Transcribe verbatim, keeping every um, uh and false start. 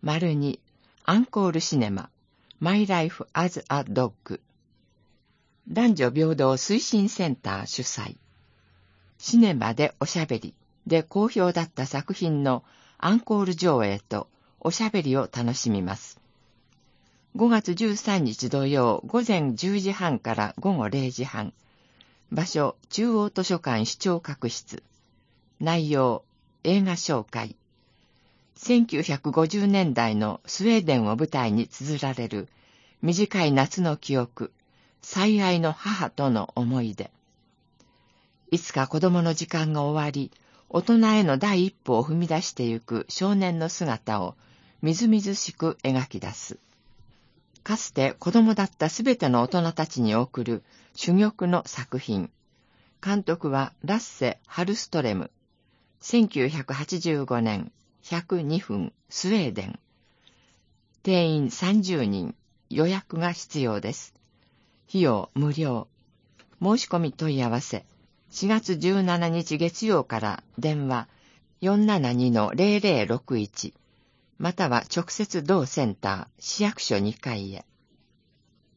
にアンコールシネマ My Life as a Dog 男女平等推進センター主催。シネマでおしゃべりで好評だった作品のアンコール上映とおしゃべりを楽しみます。ごがつじゅうさんにち土曜午前じゅうじはんから午後れいじはん。場所中央図書館視聴覚室。内容映画紹介。せんきゅうひゃくごじゅうねんだいのスウェーデンを舞台に綴られる短い夏の記憶、最愛の母との思い出。いつか子供の時間が終わり、大人への第一歩を踏み出してゆく少年の姿をみずみずしく描き出す。かつて子供だったすべての大人たちに送る珠玉の作品。監督はラッセ・ハルストレム。せんきゅうひゃくはちじゅうごねん、ひゃくにふん、スウェーデン。定員さんじゅうにん、予約が必要です。費用無料。申し込み問い合わせ。しがつじゅうしちにち月曜から電話 よんななにのゼロゼロろくいち または直接同センター市役所にかいへ。